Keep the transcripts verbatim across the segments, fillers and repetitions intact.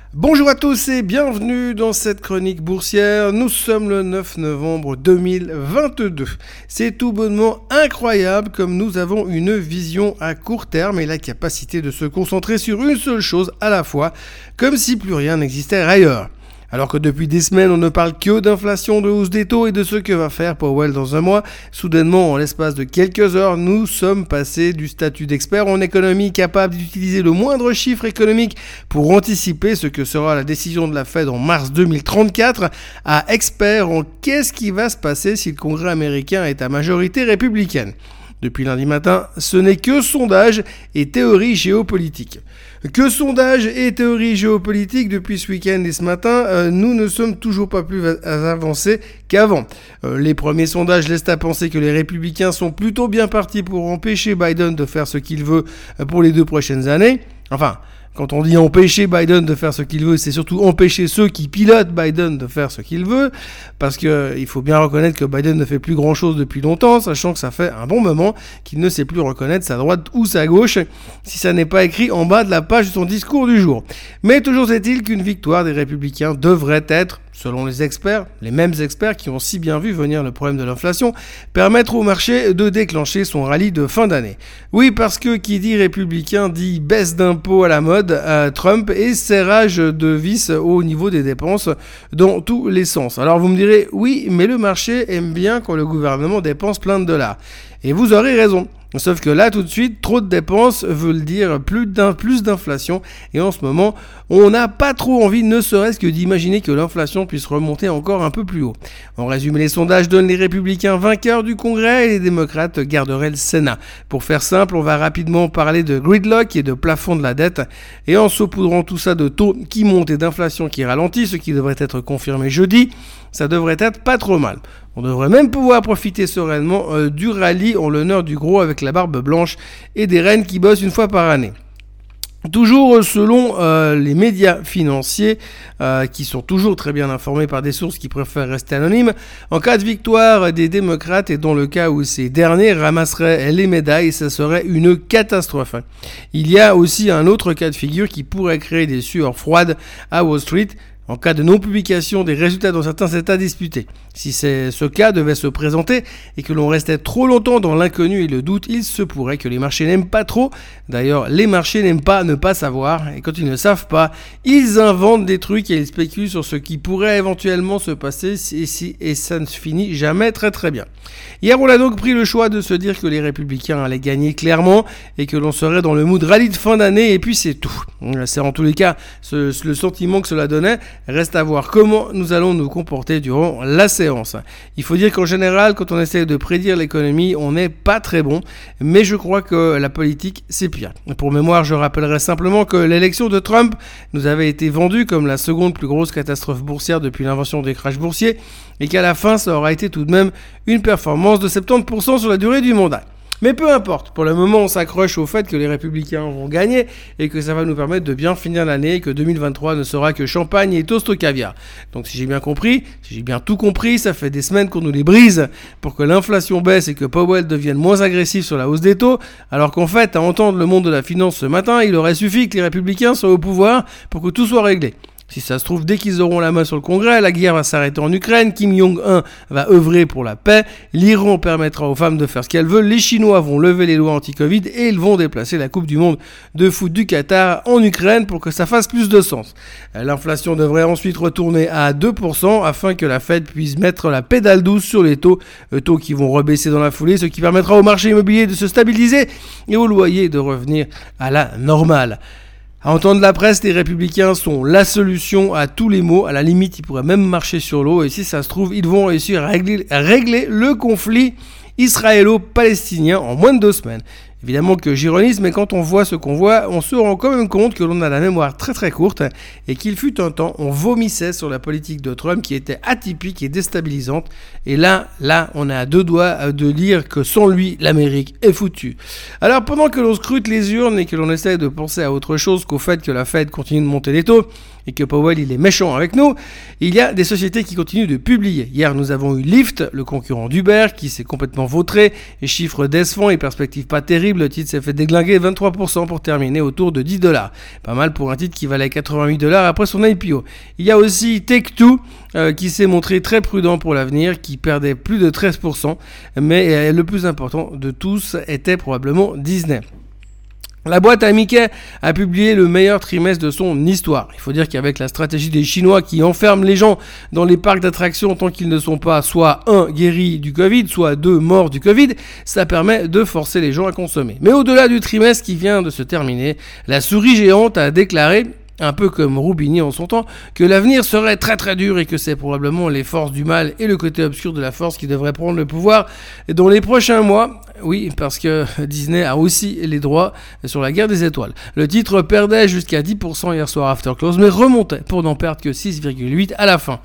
Bonjour à tous et bienvenue dans cette chronique boursière. Nous sommes le neuf novembre deux mille vingt-deux. C'est tout bonnement incroyable comme nous avons une vision à court terme et la capacité de se concentrer sur une seule chose à la fois, comme si plus rien n'existait ailleurs. Alors que depuis des semaines, on ne parle que d'inflation, de hausse des taux et de ce que va faire Powell dans un mois, soudainement, en l'espace de quelques heures, nous sommes passés du statut d'expert en économie capable d'utiliser le moindre chiffre économique pour anticiper ce que sera la décision de la Fed en mars deux mille trente-quatre à expert en qu'est-ce qui va se passer si le Congrès américain est à majorité républicaine. Depuis lundi matin, ce n'est que sondage et théorie géopolitique. Que sondage et théorie géopolitique depuis ce week-end et ce matin, euh, nous ne sommes toujours pas plus avancés qu'avant. Euh, les premiers sondages laissent à penser que les républicains sont plutôt bien partis pour empêcher Biden de faire ce qu'il veut pour les deux prochaines années. Enfin, quand on dit empêcher Biden de faire ce qu'il veut, c'est surtout empêcher ceux qui pilotent Biden de faire ce qu'il veut, parce que euh, il faut bien reconnaître que Biden ne fait plus grand-chose depuis longtemps, sachant que ça fait un bon moment qu'il ne sait plus reconnaître sa droite ou sa gauche, si ça n'est pas écrit en bas de la page de son discours du jour. Mais toujours est-il qu'une victoire des républicains devrait être, selon les experts, les mêmes experts qui ont si bien vu venir le problème de l'inflation, permettre au marché de déclencher son rallye de fin d'année. Oui, parce que qui dit républicain dit baisse d'impôts à la mode, à Trump et serrage de vis au niveau des dépenses dans tous les sens. Alors vous me direz, oui, mais le marché aime bien quand le gouvernement dépense plein de dollars. Et vous aurez raison. Sauf que là, tout de suite, trop de dépenses veulent dire plus, d'un, plus d'inflation. Et en ce moment, on n'a pas trop envie, ne serait-ce que d'imaginer que l'inflation puisse remonter encore un peu plus haut. En résumé, les sondages donnent les républicains vainqueurs du Congrès et les démocrates garderaient le Sénat. Pour faire simple, on va rapidement parler de gridlock et de plafond de la dette. Et en saupoudrant tout ça de taux qui montent et d'inflation qui ralentit, ce qui devrait être confirmé jeudi, ça devrait être pas trop mal. On devrait même pouvoir profiter sereinement euh, du rallye en l'honneur du gros avec la barbe blanche et des reines qui bossent une fois par année. Toujours selon euh, les médias financiers, euh, qui sont toujours très bien informés par des sources qui préfèrent rester anonymes, en cas de victoire des démocrates et dans le cas où ces derniers ramasseraient les médailles, ça serait une catastrophe. Il y a aussi un autre cas de figure qui pourrait créer des sueurs froides à Wall Street, en cas de non-publication des résultats dans certains États disputés. Si c'est ce cas devait se présenter et que l'on restait trop longtemps dans l'inconnu et le doute, il se pourrait que les marchés n'aiment pas trop. D'ailleurs, les marchés n'aiment pas ne pas savoir. Et quand ils ne savent pas, ils inventent des trucs et ils spéculent sur ce qui pourrait éventuellement se passer si, si, et ça ne se finit jamais très très bien. Hier, on a donc pris le choix de se dire que les républicains allaient gagner clairement et que l'on serait dans le mood rallye de fin d'année et puis c'est tout. C'est en tous les cas ce, le sentiment que cela donnait. Reste à voir comment nous allons nous comporter durant la séance. Il faut dire qu'en général, quand on essaie de prédire l'économie, on n'est pas très bon, mais je crois que la politique, c'est pire. Pour mémoire, je rappellerai simplement que l'élection de Trump nous avait été vendue comme la seconde plus grosse catastrophe boursière depuis l'invention des crashs boursiers, et qu'à la fin, ça aura été tout de même une performance de soixante-dix pour cent sur la durée du mandat. Mais peu importe, pour le moment on s'accroche au fait que les républicains vont gagner et que ça va nous permettre de bien finir l'année et que deux mille vingt-trois ne sera que champagne et toast au caviar. Donc si j'ai bien compris, si j'ai bien tout compris, ça fait des semaines qu'on nous les brise pour que l'inflation baisse et que Powell devienne moins agressif sur la hausse des taux, alors qu'en fait, à entendre le monde de la finance ce matin, il aurait suffi que les républicains soient au pouvoir pour que tout soit réglé. Si ça se trouve, dès qu'ils auront la main sur le Congrès, la guerre va s'arrêter en Ukraine, Kim Jong-un va œuvrer pour la paix, l'Iran permettra aux femmes de faire ce qu'elles veulent, les Chinois vont lever les lois anti-Covid et ils vont déplacer la Coupe du Monde de foot du Qatar en Ukraine pour que ça fasse plus de sens. L'inflation devrait ensuite retourner à deux pour cent afin que la Fed puisse mettre la pédale douce sur les taux, taux qui vont rebaisser dans la foulée, ce qui permettra au marché immobilier de se stabiliser et aux loyers de revenir à la normale. À entendre la presse, les républicains sont la solution à tous les maux. À la limite, ils pourraient même marcher sur l'eau. Et si ça se trouve, ils vont réussir à régler, à régler le conflit israélo-palestinien en moins de deux semaines. Évidemment que j'ironise, mais quand on voit ce qu'on voit, on se rend quand même compte que l'on a la mémoire très très courte et qu'il fut un temps, on vomissait sur la politique de Trump qui était atypique et déstabilisante. Et là, là, on est à deux doigts de lire que sans lui, l'Amérique est foutue. Alors pendant que l'on scrute les urnes et que l'on essaie de penser à autre chose qu'au fait que la Fed continue de monter les taux, et que Powell il est méchant avec nous, il y a des sociétés qui continuent de publier. Hier, nous avons eu Lyft, le concurrent d'Uber, qui s'est complètement vautré. Les chiffres décevants et perspectives pas terribles. Le titre s'est fait déglinguer vingt-trois pour cent pour terminer autour de dix dollars. Pas mal pour un titre qui valait quatre-vingt-huit dollars après son I P O. Il y a aussi Take-Two, euh, qui s'est montré très prudent pour l'avenir, qui perdait plus de treize pour cent. Mais euh, le plus important de tous était probablement Disney. La boîte à Mickey a publié le meilleur trimestre de son histoire. Il faut dire qu'avec la stratégie des Chinois qui enferment les gens dans les parcs d'attractions tant qu'ils ne sont pas soit un guéris du Covid, soit deux morts du Covid, ça permet de forcer les gens à consommer. Mais au-delà du trimestre qui vient de se terminer, la souris géante a déclaré, un peu comme Roubini en son temps, que l'avenir serait très très dur et que c'est probablement les forces du mal et le côté obscur de la force qui devraient prendre le pouvoir dans les prochains mois. Oui, parce que Disney a aussi les droits sur la guerre des étoiles. Le titre perdait jusqu'à dix pour cent hier soir after close, mais remontait pour n'en perdre que six virgule huit à la fin.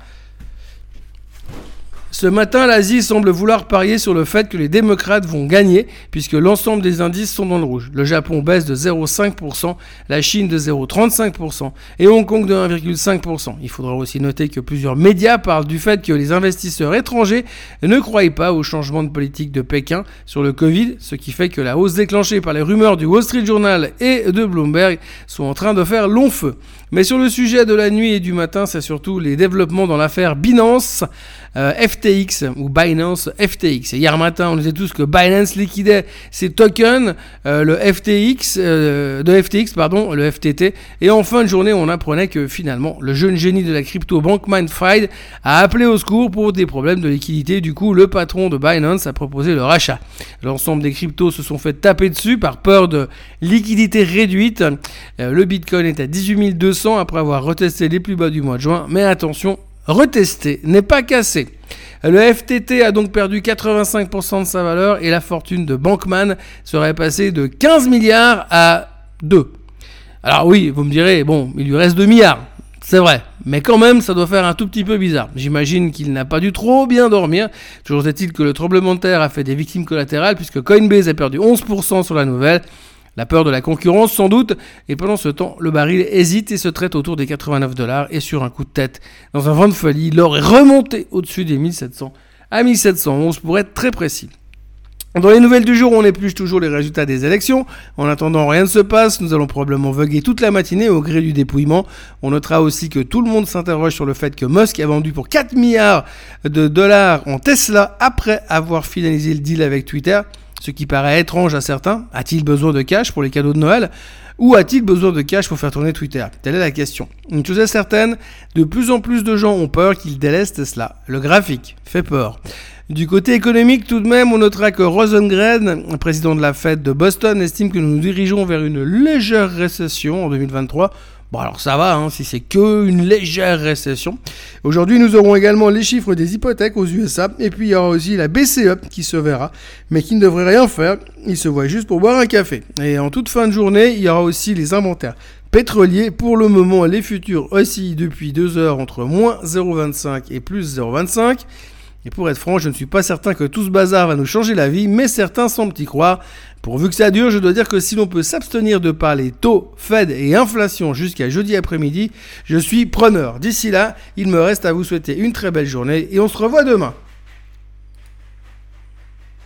Ce matin, l'Asie semble vouloir parier sur le fait que les démocrates vont gagner, puisque l'ensemble des indices sont dans le rouge. Le Japon baisse de zéro virgule cinq pour cent, la Chine de zéro virgule trente-cinq pour cent et Hong Kong de un virgule cinq pour cent. Il faudra aussi noter que plusieurs médias parlent du fait que les investisseurs étrangers ne croient pas au changement de politique de Pékin sur le Covid, ce qui fait que la hausse déclenchée par les rumeurs du Wall Street Journal et de Bloomberg sont en train de faire long feu. Mais sur le sujet de la nuit et du matin, c'est surtout les développements dans l'affaire Binance euh, F T X ou Binance F T X. Et hier matin, on disait tous que Binance liquidait ses tokens, euh, le F T X, euh, de F T X, pardon, le F T T. Et en fin de journée, on apprenait que finalement, le jeune génie de la crypto Bankman-Fried a appelé au secours pour des problèmes de liquidité. Du coup, le patron de Binance a proposé le rachat. L'ensemble des cryptos se sont fait taper dessus par peur de liquidité réduite. Euh, le Bitcoin est à dix-huit mille deux cents après avoir retesté les plus bas du mois de juin. Mais attention, retester n'est pas cassé. Le F T T a donc perdu quatre-vingt-cinq pour cent de sa valeur et la fortune de Bankman serait passée de quinze milliards à deux. Alors oui, vous me direz, bon, il lui reste deux milliards, c'est vrai, mais quand même, ça doit faire un tout petit peu bizarre. J'imagine qu'il n'a pas dû trop bien dormir. Toujours est-il que le tremblement de terre a fait des victimes collatérales puisque Coinbase a perdu onze pour cent sur la nouvelle. La peur de la concurrence sans doute, et pendant ce temps, le baril hésite et se traite autour des quatre-vingt-neuf dollars et sur un coup de tête. Dans un vent de folie, l'or est remonté au-dessus des mille sept cents à mille sept cent onze pour être très précis. Dans les nouvelles du jour, on épluche toujours les résultats des élections. En attendant, rien ne se passe. Nous allons probablement voguer toute la matinée au gré du dépouillement. On notera aussi que tout le monde s'interroge sur le fait que Musk a vendu pour quatre milliards de dollars en Tesla après avoir finalisé le deal avec Twitter. Ce qui paraît étrange à certains. A-t-il besoin de cash pour les cadeaux de Noël ? Ou a-t-il besoin de cash pour faire tourner Twitter ? Telle est la question. Une chose est certaine, de plus en plus de gens ont peur qu'ils délaissent Tesla. Le graphique fait peur. Du côté économique, tout de même, on notera que Rosengren, président de la Fed de Boston, estime que nous nous dirigeons vers une légère récession en deux mille vingt-trois. Bon, alors ça va, hein, si c'est que une légère récession. Aujourd'hui, nous aurons également les chiffres des hypothèques aux U S A. Et puis, il y aura aussi la B C E qui se verra, mais qui ne devrait rien faire. Il se voit juste pour boire un café. Et en toute fin de journée, il y aura aussi les inventaires pétroliers. Pour le moment, les futurs oscillent depuis deux heures entre moins zéro virgule vingt-cinq et plus zéro virgule vingt-cinq. Et pour être franc, je ne suis pas certain que tout ce bazar va nous changer la vie, mais certains semblent y croire. Pourvu que ça dure, je dois dire que si l'on peut s'abstenir de parler taux, Fed et inflation jusqu'à jeudi après-midi, je suis preneur. D'ici là, il me reste à vous souhaiter une très belle journée et on se revoit demain.